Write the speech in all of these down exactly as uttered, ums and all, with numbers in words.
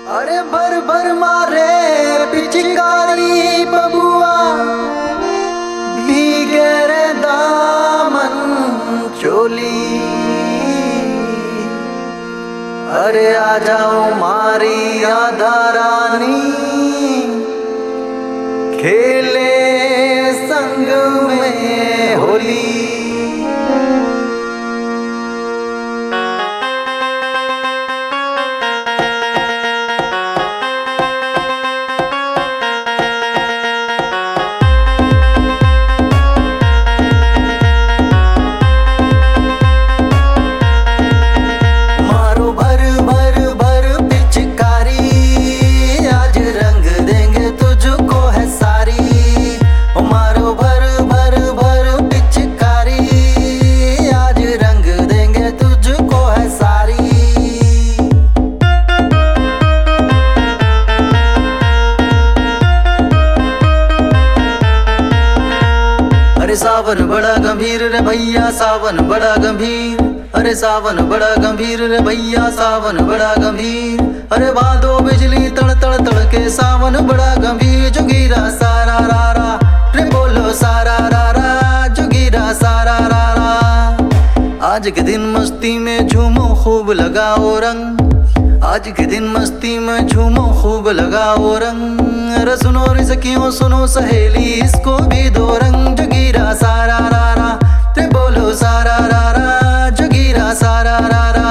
अरे भर भर मारे पिचकारी बबुआ, भीगे रे दामन चोली। अरे आ जाओ मारी आधा रानी, खेले संग में होली। अरे सावन बड़ा गंभीर रे भैया, सावन बड़ा गंभीर। अरे सावन बड़ा गंभीर रे भैया, सावन बड़ा गंभीर। अरे बादो बिजली तड़ तड़ तड़ के सावन बड़ा गंभीर। जोगीरा सारा रा रा रे बोलो सारा रा रा, जोगीरा सारा रा रा। आज के दिन मस्ती में झूमो खूब लगाओ रंग, आज के दिन मस्ती में झूमो खूब लगाओ रंग। अरे सुनो रे सखियों सुनो सहेली, इसको भी दो रंग। जोगीरा सारा रा रा रे बोलो सारा रा रा, जोगीरा सारा रा रा।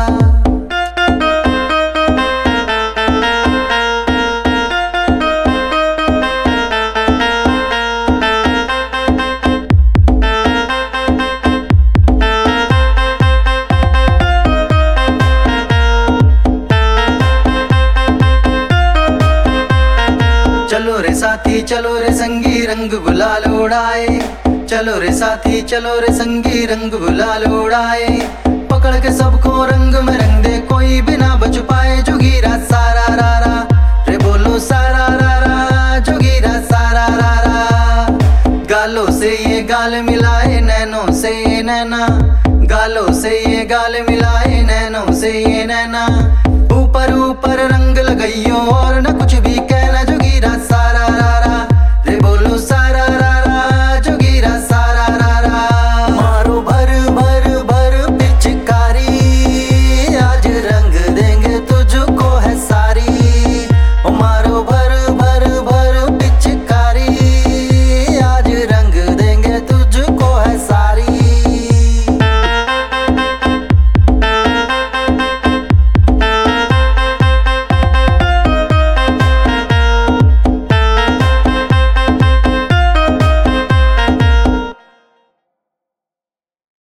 चलो रे साथी चलो रे संगी रंग गुलाल उड़ाए, चलो रे साथी चलो रे संगी रंग गुलाल उड़ाए। पकड़ के सबको रंग में रंग दे, कोई बिना बच पाए। जोगीरा सारा रा रा रे बोलो सारा रा रा, जोगीरा सारा रा रा। गालों से ये गाल मिलाए, नैनों से ये नैना, गालों से ये गाल मिलाए, नैनों से ये नैना।